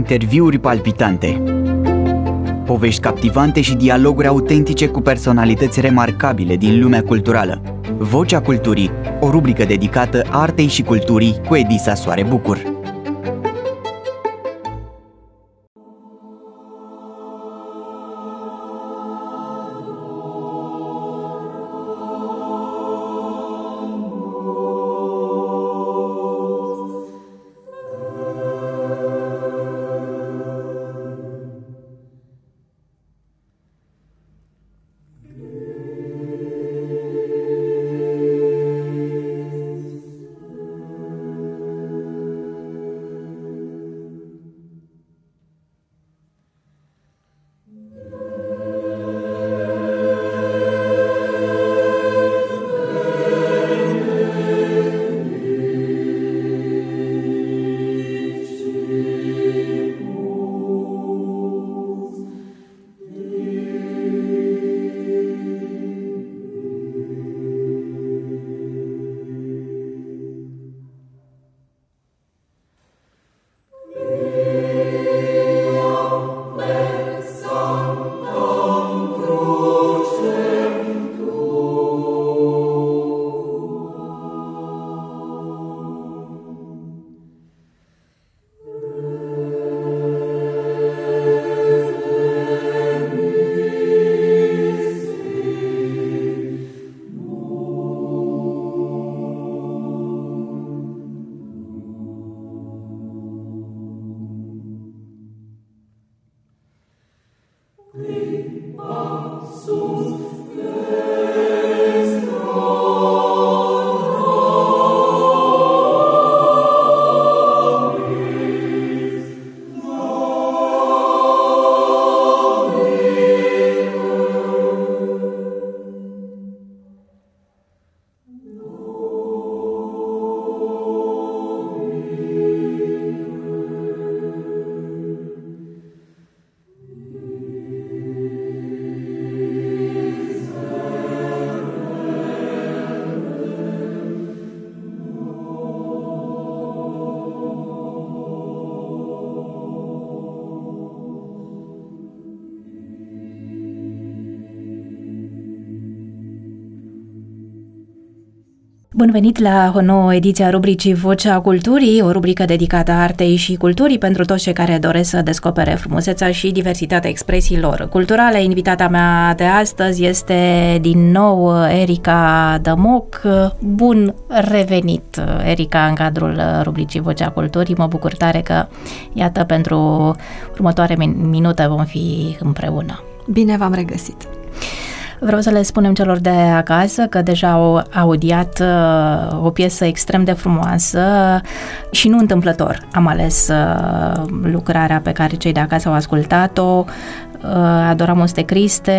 Interviuri palpitante, povești captivante și dialoguri autentice cu personalități remarcabile din lumea culturală. Vocea Culturii, o rubrică dedicată artei și culturii cu Edisa Soare Bucur. Bun venit la o nouă ediție a rubricii Vocea Culturii, o rubrică dedicată artei și culturii pentru toți cei care doresc să descopere frumusețea și diversitatea expresiilor culturale. Invitata mea de astăzi este din nou Erica Dămoc. Bun revenit, Erica, în cadrul rubricii Vocea Culturii. Mă bucur tare că, iată, pentru următoare minute vom fi împreună. Bine v-am regăsit! Vreau să le spunem celor de acasă că deja au audiat o piesă extrem de frumoasă și nu întâmplător am ales lucrarea pe care cei de acasă au ascultat-o. Adoramus te Christe,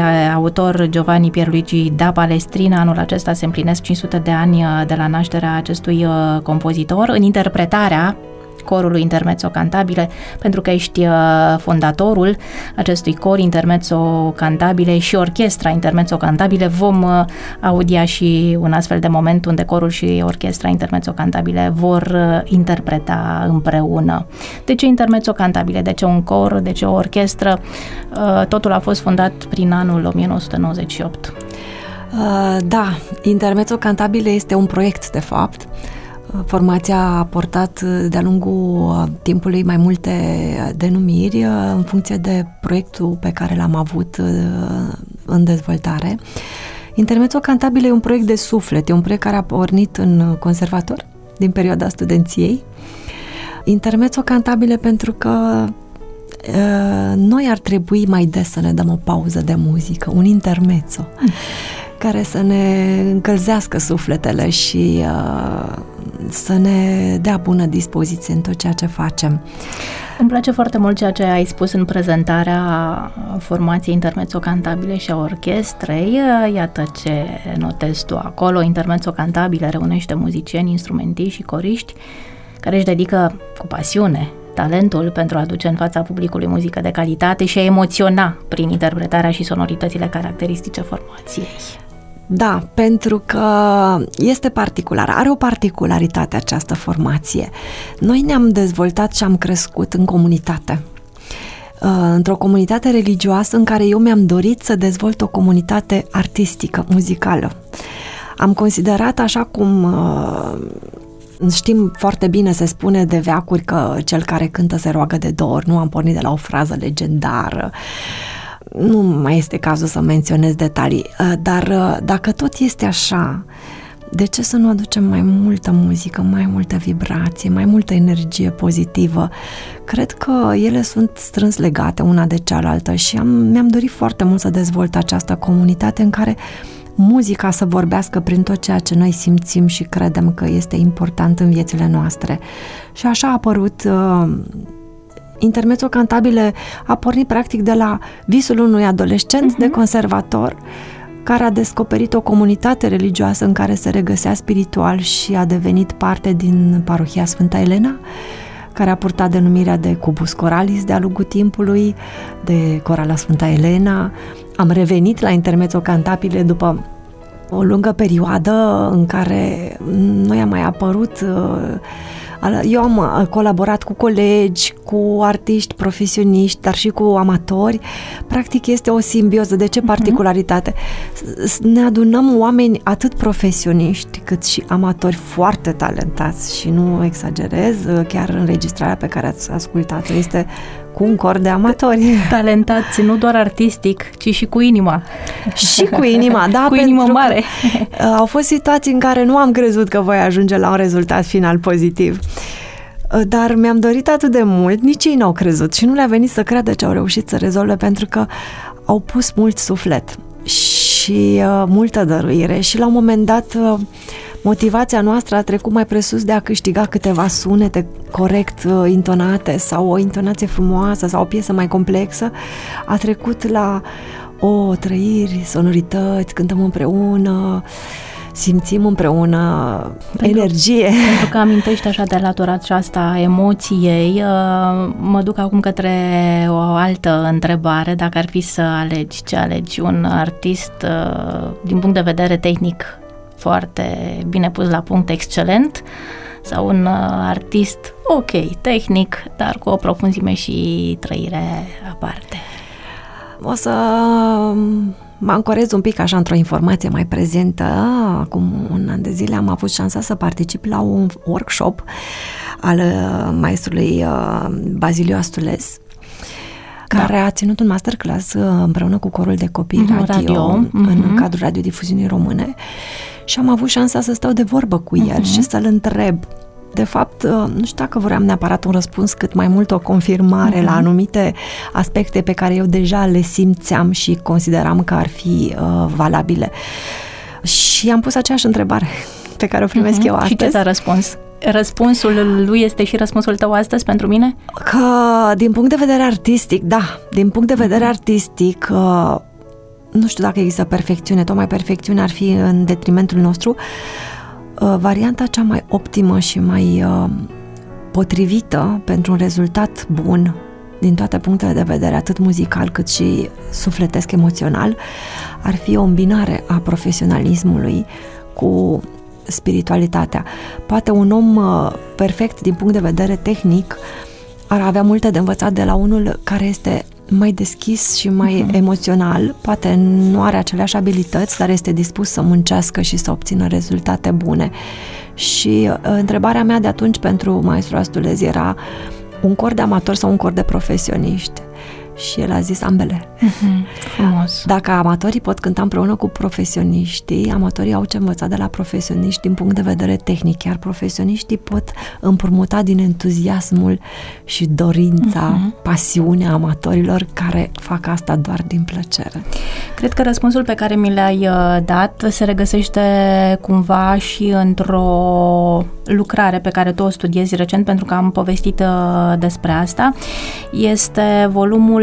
autor Giovanni Pierluigi da Palestrina. Anul acesta se împlinesc 500 de ani de la nașterea acestui compozitor. În interpretarea corului Intermezzo Cantabile, pentru că ești fondatorul acestui cor Intermezzo Cantabile și orchestra Intermezzo Cantabile, vom audia și un astfel de moment unde corul și orchestra Intermezzo Cantabile vor interpreta împreună. De ce Intermezzo Cantabile? De ce un cor? De ce o orchestră? Totul a fost fondat prin anul 1998. Da, Intermezzo Cantabile este un proiect, de fapt. Formația a portat de-a lungul timpului mai multe denumiri în funcție de proiectul pe care l-am avut în dezvoltare. Intermezzo Cantabile e un proiect de suflet, e un proiect care a pornit în conservator din perioada studenției. Intermezzo Cantabile pentru că noi ar trebui mai des să ne dăm o pauză de muzică, un intermezzo care să ne încălzească sufletele și să ne dea bună dispoziție în tot ceea ce facem. Îmi place foarte mult ceea ce ai spus în prezentarea formației Intermezzo Cantabile și a orchestrei. Iată ce notezi tu acolo. Intermezzo Cantabile reunește muzicieni, instrumentiști și coriști care își dedică cu pasiune talentul pentru a aduce în fața publicului muzică de calitate și a emoționa prin interpretarea și sonoritățile caracteristice formației. Da, pentru că este particular, are o particularitate această formație. Noi ne-am dezvoltat și am crescut în comunitate. Într-o comunitate religioasă în care eu mi-am dorit să dezvolt o comunitate artistică, muzicală. Am considerat, așa cum știm foarte bine, se spune de veacuri că cel care cântă se roagă de 2 ori, nu am pornit de la o frază legendară. Nu mai este cazul să menționez detalii, dar dacă tot este așa, de ce să nu aducem mai multă muzică, mai multă vibrație, mai multă energie pozitivă? Cred că ele sunt strâns legate una de cealaltă și mi-am dorit foarte mult să dezvolt această comunitate în care muzica să vorbească prin tot ceea ce noi simțim și credem că este important în viețile noastre. Și așa a apărut Intermezzo Cantabile, a pornit practic de la visul unui adolescent de conservator care a descoperit o comunitate religioasă în care se regăsea spiritual și a devenit parte din parohia Sfânta Elena, care a purtat denumirea de Cubus Coralis de-a lungul timpului, de Corala Sfânta Elena. Am revenit la Intermezzo Cantabile după o lungă perioadă în care noi am mai apărut. Eu am colaborat cu colegi, cu artiști profesioniști, dar și cu amatori. Practic este o simbioză. De ce particularitate? Ne adunăm oameni atât profesioniști cât și amatori foarte talentați și nu exagerez, chiar înregistrarea pe care ați ascultat-o este cu un cor de amatori. Talentați nu doar artistic, ci și cu inima. Și cu inima, da. Cu inimă mare. Au fost situații în care nu am crezut că voi ajunge la un rezultat final pozitiv. Dar mi-am dorit atât de mult, nici ei n-au crezut și nu le-a venit să creadă ce au reușit să rezolve, pentru că au pus mult suflet și multă dăruire și la un moment dat motivația noastră a trecut mai presus de a câștiga câteva sunete corect intonate sau o intonație frumoasă sau o piesă mai complexă, a trecut la trăiri, sonorități, cântăm împreună, simțim împreună energie. Pentru că amintești așa de latura aceasta a emoției, mă duc acum către o altă întrebare. Dacă ar fi să alegi, ce alegi? Un artist din punct de vedere tehnic foarte bine pus la punct, excelent, sau un artist ok, tehnic, dar cu o profunzime și trăire aparte? O să mă ancorez un pic așa într-o informație mai prezentă. Acum un an de zile am avut șansa să particip la un workshop al maestrului Baziliu Astules, care a ținut un masterclass împreună cu corul de copii radio în cadrul radiodifuziunii române și am avut șansa să stau de vorbă cu el și să-l întreb. De fapt, nu știu dacă vreau neapărat un răspuns, cât mai mult o confirmare la anumite aspecte pe care eu deja le simțeam și consideram că ar fi valabile. Și am pus aceeași întrebare pe care o primesc eu astăzi. Și ce ți-a răspuns? Răspunsul lui este și răspunsul tău astăzi pentru mine? Că din punct de vedere artistic, da, din punct de vedere artistic, nu știu dacă există perfecțiune, tocmai perfecțiunea ar fi în detrimentul nostru. Varianta cea mai optimă și mai potrivită pentru un rezultat bun din toate punctele de vedere, atât muzical cât și sufletesc, emoțional, ar fi o îmbinare a profesionalismului cu spiritualitatea. Poate un om perfect din punct de vedere tehnic ar avea multe de învățat de la unul care este mai deschis și mai emoțional, poate nu are aceleași abilități, dar este dispus să muncească și să obțină rezultate bune. Și întrebarea mea de atunci pentru maestru Astules era un cor de amatori sau un cor de profesioniști? Și el a zis ambele. Frumos. Dacă amatorii pot cânta împreună cu profesioniștii, amatorii au ce învăța de la profesioniști din punct de vedere tehnic, iar profesioniștii pot împrumuta din entuziasmul și dorința, pasiunea amatorilor care fac asta doar din plăcere. Cred că răspunsul pe care mi l-ai dat se regăsește cumva și într-o lucrare pe care tu o studiezi recent, pentru că am povestit despre asta. Este volumul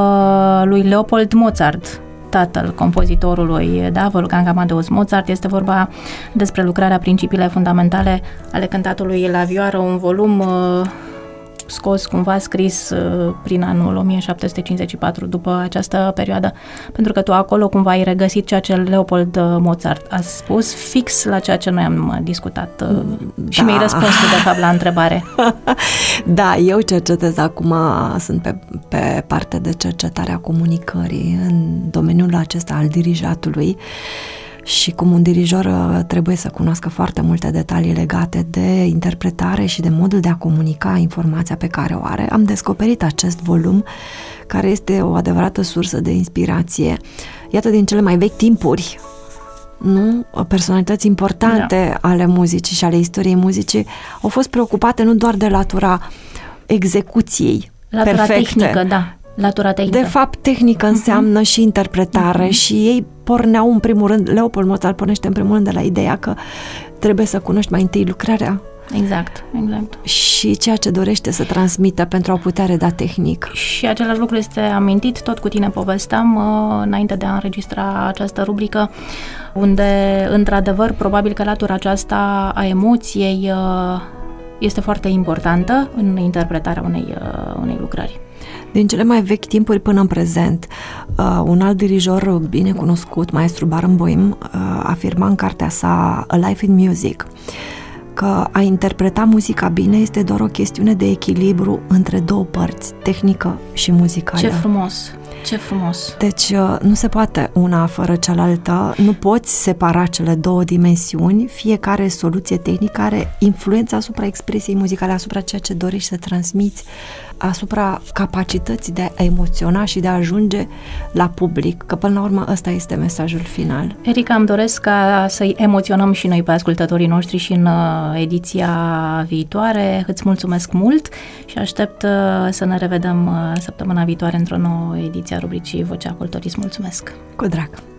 lui Leopold Mozart, tatăl compozitorului, da, Wolfgang Amadeus Mozart. Este vorba despre lucrarea Principiile fundamentale ale cântatului la vioară, un volum scos, cumva scris prin anul 1754, după această perioadă, pentru că tu acolo cumva ai regăsit ceea ce Leopold Mozart a spus, fix la ceea ce noi am discutat și mi-ai răspuns tu, de fapt, la întrebare. Da, eu cercetez acum, sunt pe parte de cercetare a comunicării în domeniul acesta al dirijatului și cum un dirijor trebuie să cunoască foarte multe detalii legate de interpretare și de modul de a comunica informația pe care o are. Am descoperit acest volum care este o adevărată sursă de inspirație. Iată, din cele mai vechi timpuri, nu? Personalități importante ale muzicii și ale istoriei muzicii au fost preocupate nu doar de latura execuției perfecte. Tehnică, da. Latura tehnică. De fapt, tehnică înseamnă și interpretare și ei porneau în primul rând, Leopold Mozart pornește în primul rând de la ideea că trebuie să cunoști mai întâi lucrarea. Exact. Și ceea ce dorește să transmită pentru a putea reda tehnic. Și același lucru este amintit, tot cu tine povesteam înainte de a înregistra această rubrică, unde, într-adevăr, probabil că latura aceasta a emoției este foarte importantă în interpretarea unei lucrări. Din cele mai vechi timpuri până în prezent, un alt dirijor bine cunoscut, maestru Barenboim, afirma în cartea sa A Life in Music că a interpreta muzica bine este doar o chestiune de echilibru între două părți, tehnică și muzicală. Ce frumos! Ce frumos! Deci nu se poate una fără cealaltă, nu poți separa cele două dimensiuni, fiecare soluție tehnică are influența asupra expresiei muzicale, asupra ceea ce dorești să transmiți, asupra capacității de a emoționa și de a ajunge la public, că până la urmă ăsta este mesajul final. Erica, îmi doresc ca să-i emoționăm și noi pe ascultătorii noștri și în ediția viitoare. Îți mulțumesc mult și aștept să ne revedem săptămâna viitoare într-o nouă ediție a rubricii Vocea Culturii. Mulțumesc! Cu drag!